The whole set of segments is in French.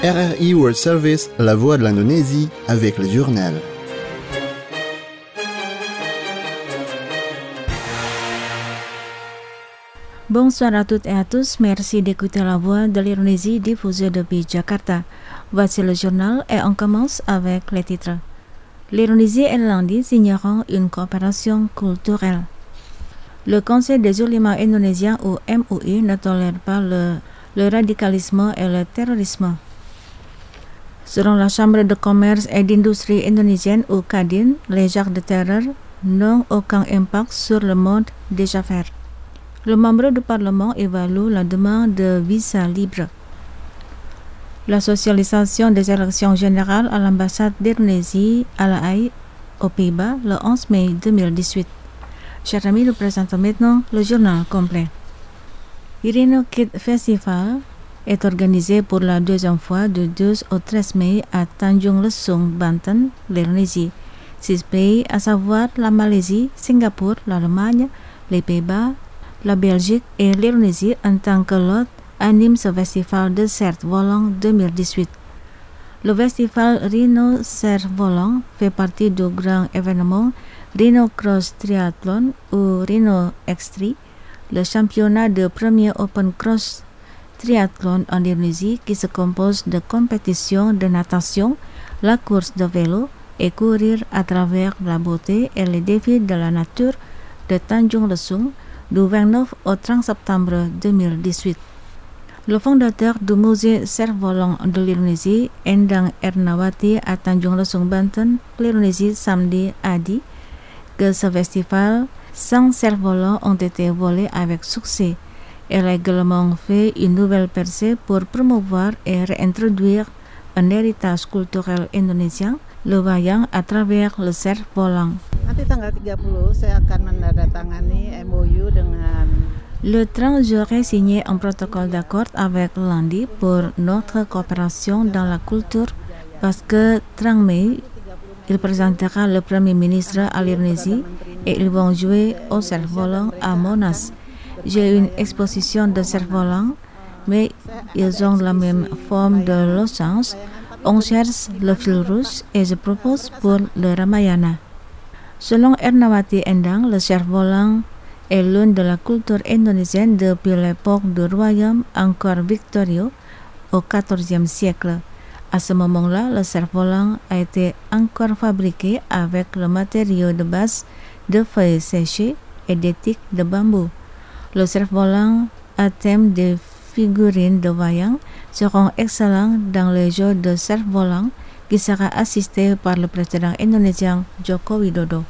RRI World Service, la voix de l'Indonésie, avec le journal. Bonsoir à toutes et à tous, merci d'écouter la voix de l'Indonésie diffusée depuis Jakarta. Voici le journal et on commence avec les titres. L'Indonésie et l'Inde signeront une coopération culturelle. Le Conseil des ulémas indonésiens ou MUI ne tolère pas le radicalisme et le terrorisme. Selon la Chambre de commerce et d'industrie indonésienne ou Kadin, les actes de terreur n'ont aucun impact sur le monde des affaires. Le membre du Parlement évalue la demande de visa libre. La socialisation des élections générales à l'ambassade d'Indonésie à La Haye, aux Pays-Bas, le 11 mai 2018. Chers amis, nous présentons maintenant le journal complet. Irino Kid Festival est organisé pour la deuxième fois du 12 au 13 mai à Tanjung Lesung, Banten, l'Indonésie. 6 pays, à savoir la Malaisie, Singapour, l'Allemagne, les Pays-Bas, la Belgique et l'Indonésie en tant que l'hôte anime ce festival de cerf-volant 2018. Le festival Rhino Cerf-Volant fait partie du grand événement Rhino Cross Triathlon ou Rhino X3, le championnat de premier Open Cross Triathlon en Indonésie qui se compose de compétitions de natation, la course de vélo et courir à travers la beauté et les défis de la nature de Tanjung Lesung du 29 au 30 septembre 2018. Le fondateur du musée cerf-volant de l'Indonésie, Endang Ernawati à Tanjung Lesung, Banten, l'Indonésie, samedi, a dit que ce festival, 100 cerfs-volants ont été volés avec succès. Elle a également fait une nouvelle percée pour promouvoir et réintroduire un héritage culturel indonésien, le wayang à travers le cerf-volant. Nanti tanggal 30 saya akan menandatangani MOU dengan Le 30, j'aurai signé un protocole d'accord avec l'Inde pour notre coopération dans la culture parce que 30 mai, il présentera le Premier ministre à l'Indonésie et ils vont jouer au cerf-volant à Monas. J'ai une exposition de cerf-volant, mais ils ont la même forme de losange. On cherche le fil rouge et je propose pour le Ramayana. Selon Ernawati Endang, le cerf-volant est l'une de la culture indonésienne depuis l'époque du royaume encore victorieux au XIVe siècle. À ce moment-là, le cerf-volant a été encore fabriqué avec le matériau de base de feuilles séchées et des tiges de bambou. Le cerf-volant à thème des figurines de wayang seront excellents dans les jeux de cerf-volant qui sera assisté par le président indonésien Joko Widodo.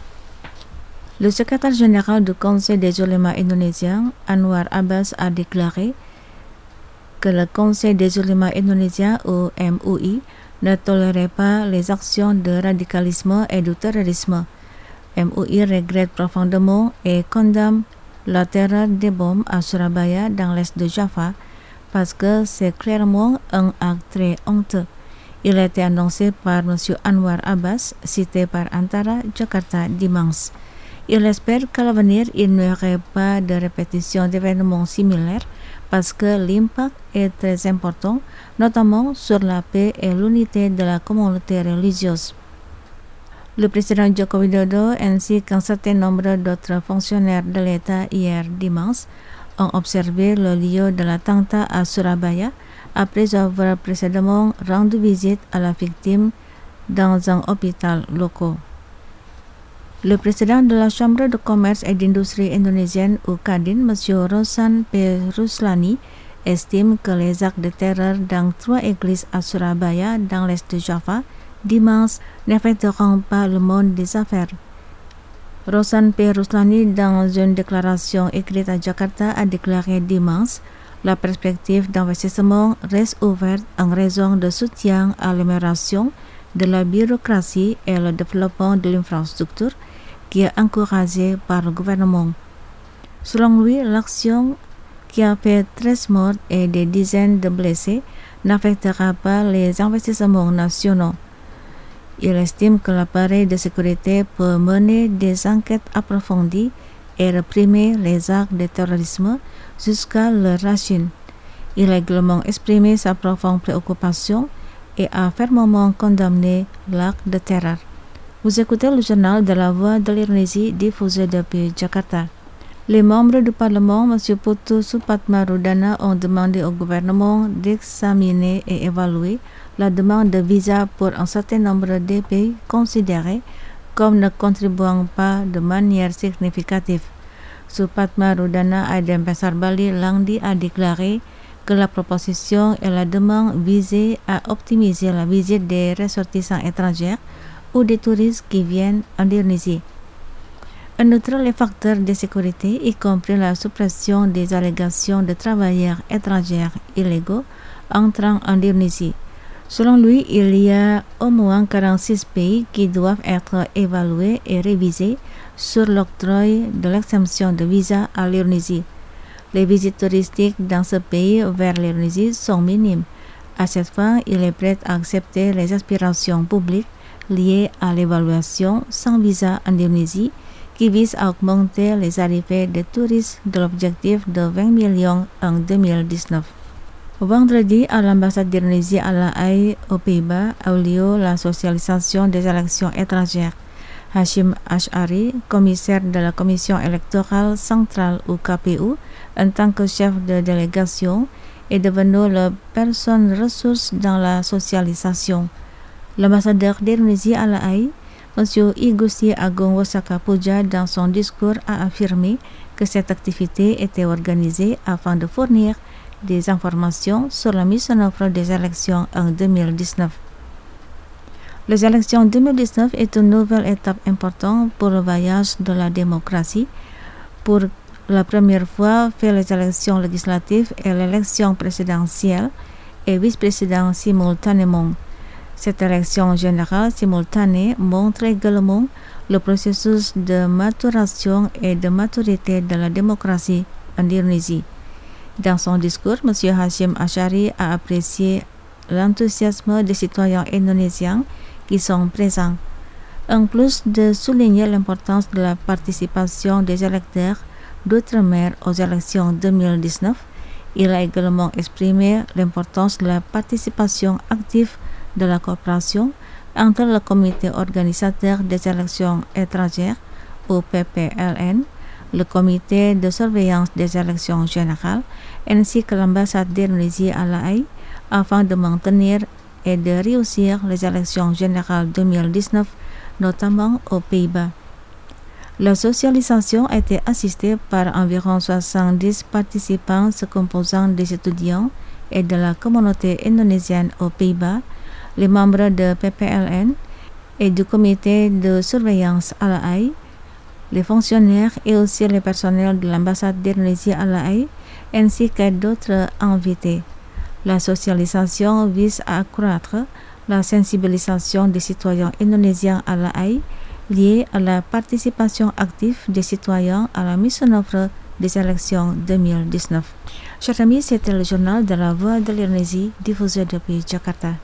Le secrétaire général du Conseil des ulémas indonésiens, Anwar Abbas, a déclaré que le Conseil des ulémas indonésiens ou MUI ne tolérait pas les actions de radicalisme et du terrorisme. MUI regrette profondément et condamne la terreur des bombes à Surabaya dans l'est de Java parce que c'est clairement un acte très honteux. Il a été annoncé par M. Anwar Abbas, cité par Antara Jakarta dimanche. Il espère qu'à l'avenir, il n'y aurait pas de répétition d'événements similaires parce que l'impact est très important, notamment sur la paix et l'unité de la communauté religieuse. Le président Joko Widodo ainsi qu'un certain nombre d'autres fonctionnaires de l'État hier dimanche ont observé le lieu de l'attentat à Surabaya après avoir précédemment rendu visite à la victime dans un hôpital local. Le président de la Chambre de commerce et d'industrie indonésienne ou Kadin, M. Rosan P. Ruslani, estime que les actes de terreur dans 3 églises à Surabaya, dans l'est de Java, dimanche, n'affecteront pas le monde des affaires. Rosan P. Ruslani, dans une déclaration écrite à Jakarta, a déclaré dimanche la perspective d'investissement reste ouverte en raison de soutien à l'amélioration de la bureaucratie et le développement de l'infrastructure qui est encouragé par le gouvernement. Selon lui, l'action qui a fait 13 morts et des dizaines de blessés n'affectera pas les investissements nationaux. Il estime que l'appareil de sécurité peut mener des enquêtes approfondies et réprimer les actes de terrorisme jusqu'à leur racine. Il a également exprimé sa profonde préoccupation et a fermement condamné l'acte de terreur. Vous écoutez le journal de la Voix de l'Indonésie diffusé depuis Jakarta. Les membres du Parlement, M. Putu Supatmarudana, ont demandé au gouvernement d'examiner et évaluer la demande de visa pour un certain nombre de pays considérés comme ne contribuant pas de manière significative. Supatmarudana à Denpasar Bali lundi a déclaré que la proposition et la demande visaient à optimiser la visite des ressortissants étrangers ou des touristes qui viennent en Indonésie. En outre, les facteurs de sécurité, y compris la suppression des allégations de travailleurs étrangers illégaux entrant en Indonésie. Selon lui, il y a au moins 46 pays qui doivent être évalués et révisés sur l'octroi de l'exemption de visa à l'Indonésie. Les visites touristiques dans ce pays vers l'Indonésie sont minimes. À cette fin, il est prêt à accepter les aspirations publiques liées à l'évaluation sans visa en Indonésie qui vise à augmenter les arrivées de touristes de l'objectif de 20 millions en 2019. Vendredi, à l'ambassade d'Indonésie à La Haye, aux Pays-Bas, a eu lieu la socialisation des élections étrangères. Hashim Ash'ari, commissaire de la Commission électorale centrale ou KPU, en tant que chef de délégation, est devenu la personne ressource dans la socialisation. L'ambassadeur d'Indonésie à La Haye, M. Igusti Agung Wasaka Puja, dans son discours, a affirmé que cette activité était organisée afin de fournir des informations sur la mise en œuvre des élections en 2019. Les élections 2019 est une nouvelle étape importante pour le voyage de la démocratie. Pour la première fois, fait les élections législatives et l'élection présidentielle et vice-président simultanément. Cette élection générale simultanée montre également le processus de maturation et de maturité de la démocratie en Indonésie. Dans son discours, M. Hashim Ash'ari a apprécié l'enthousiasme des citoyens indonésiens qui sont présents. En plus de souligner l'importance de la participation des électeurs d'outre-mer aux élections 2019, il a également exprimé l'importance de la participation active de la coopération entre le comité organisateur des élections étrangères, ou PPLN, le comité de surveillance des élections générales, ainsi que l'ambassade d'Indonésie à La Haye, afin de maintenir et de réussir les élections générales 2019, notamment aux Pays-Bas. La socialisation a été assistée par environ 70 participants se composant des étudiants et de la communauté indonésienne aux Pays-Bas, les membres de PPLN et du comité de surveillance à La Haye, les fonctionnaires et aussi les personnels de l'ambassade d'Indonésie à La Haye, ainsi que d'autres invités. La socialisation vise à accroître la sensibilisation des citoyens indonésiens à La Haye liée à la participation active des citoyens à la mise en œuvre des élections 2019. Chers amis, c'était le journal de la Voix de l'Indonésie diffusé depuis Jakarta.